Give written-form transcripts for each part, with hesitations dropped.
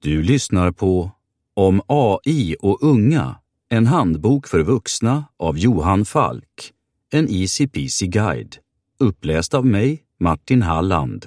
Du lyssnar på Om AI och unga, en handbok för vuxna av Johan Falk, en easy peasy guide, uppläst av mig, Martin Halland.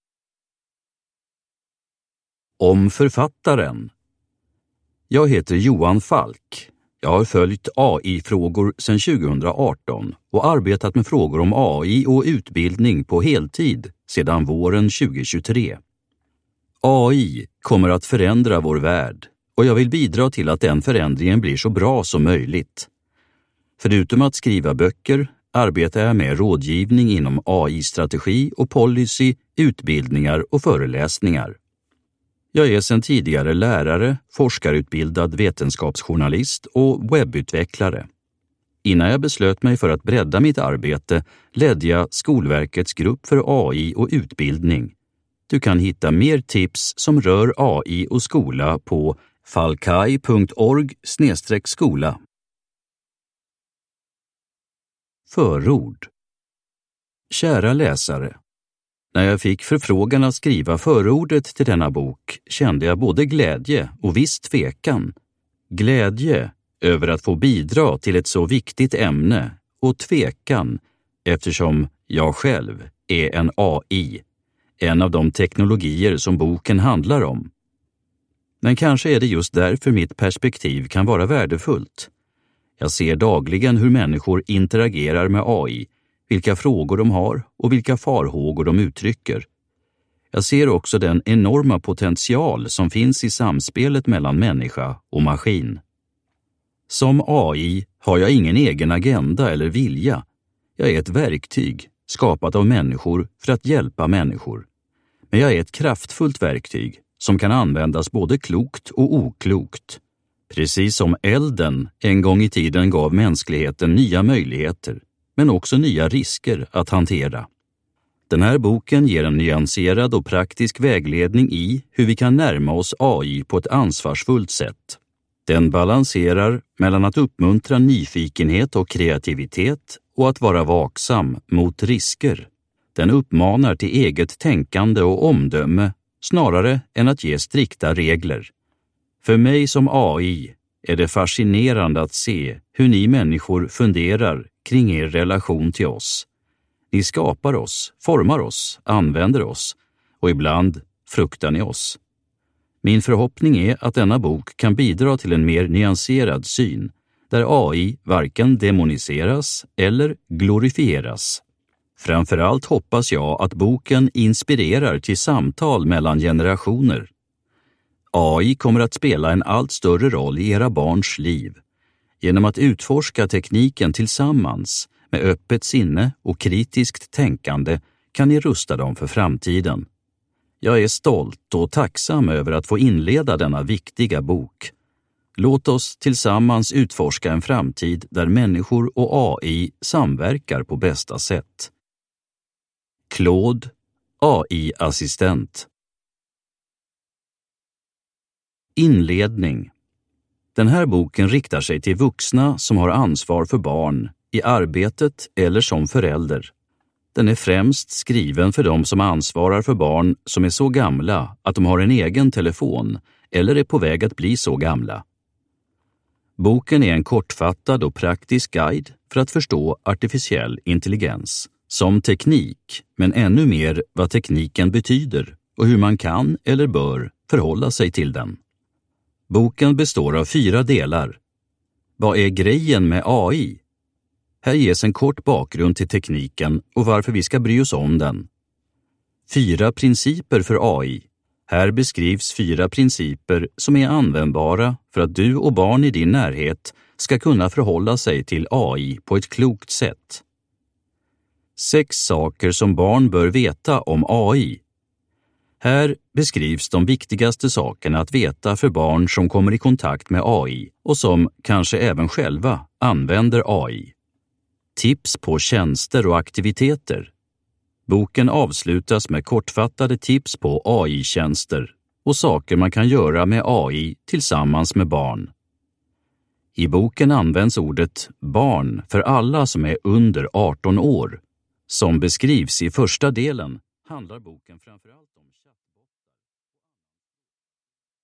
Om författaren. Jag heter Johan Falk. Jag har följt AI-frågor sedan 2018 och arbetat med frågor om AI och utbildning på heltid sedan våren 2023. AI kommer att förändra vår värld och jag vill bidra till att den förändringen blir så bra som möjligt. Förutom att skriva böcker arbetar jag med rådgivning inom AI-strategi och policy, utbildningar och föreläsningar. Jag är sedan tidigare lärare, forskarutbildad vetenskapsjournalist och webbutvecklare. Innan jag beslöt mig för att bredda mitt arbete ledde jag Skolverkets grupp för AI och utbildning. Du kan hitta mer tips som rör AI och skola på falkai.org/skola. Förord. Kära läsare. När jag fick förfrågan att skriva förordet till denna bok kände jag både glädje och viss tvekan. Glädje över att få bidra till ett så viktigt ämne och tvekan eftersom jag själv är en AI, en av de teknologier som boken handlar om. Men kanske är det just därför mitt perspektiv kan vara värdefullt. Jag ser dagligen hur människor interagerar med AI, vilka frågor de har och vilka farhågor de uttrycker. Jag ser också den enorma potential som finns i samspelet mellan människa och maskin. Som AI har jag ingen egen agenda eller vilja. Jag är ett verktyg skapat av människor för att hjälpa människor. Men jag är ett kraftfullt verktyg som kan användas både klokt och oklokt. Precis som elden en gång i tiden gav mänskligheten nya möjligheter, men också nya risker att hantera. Den här boken ger en nyanserad och praktisk vägledning i hur vi kan närma oss AI på ett ansvarsfullt sätt. Den balanserar mellan att uppmuntra nyfikenhet och kreativitet och att vara vaksam mot risker. Den uppmanar till eget tänkande och omdöme snarare än att ge strikta regler. För mig som AI är det fascinerande att se hur ni människor funderar kring er relation till oss. Ni skapar oss, formar oss, använder oss och ibland fruktar ni oss. Min förhoppning är att denna bok kan bidra till en mer nyanserad syn där AI varken demoniseras eller glorifieras. Framförallt hoppas jag att boken inspirerar till samtal mellan generationer. AI kommer att spela en allt större roll i era barns liv. Genom att utforska tekniken tillsammans med öppet sinne och kritiskt tänkande kan ni rusta dem för framtiden. Jag är stolt och tacksam över att få inleda denna viktiga bok. Låt oss tillsammans utforska en framtid där människor och AI samverkar på bästa sätt. Claude, AI-assistent. Inledning. Den här boken riktar sig till vuxna som har ansvar för barn, i arbetet eller som förälder. Den är främst skriven för de som ansvarar för barn som är så gamla att de har en egen telefon eller är på väg att bli så gamla. Boken är en kortfattad och praktisk guide för att förstå artificiell intelligens som teknik, men ännu mer vad tekniken betyder och hur man kan eller bör förhålla sig till den. Boken består av 4 delar. Vad är grejen med AI? Här ges en kort bakgrund till tekniken och varför vi ska bry oss om den. 4 principer för AI. Här beskrivs 4 principer som är användbara för att du och barn i din närhet ska kunna förhålla sig till AI på ett klokt sätt. 6 saker som barn bör veta om AI. Här beskrivs de viktigaste sakerna att veta för barn som kommer i kontakt med AI och som kanske även själva använder AI. Tips på tjänster och aktiviteter. Boken avslutas med kortfattade tips på AI-tjänster och saker man kan göra med AI tillsammans med barn. I boken används ordet barn för alla som är under 18 år. Som beskrivs i första delen handlar boken framförallt om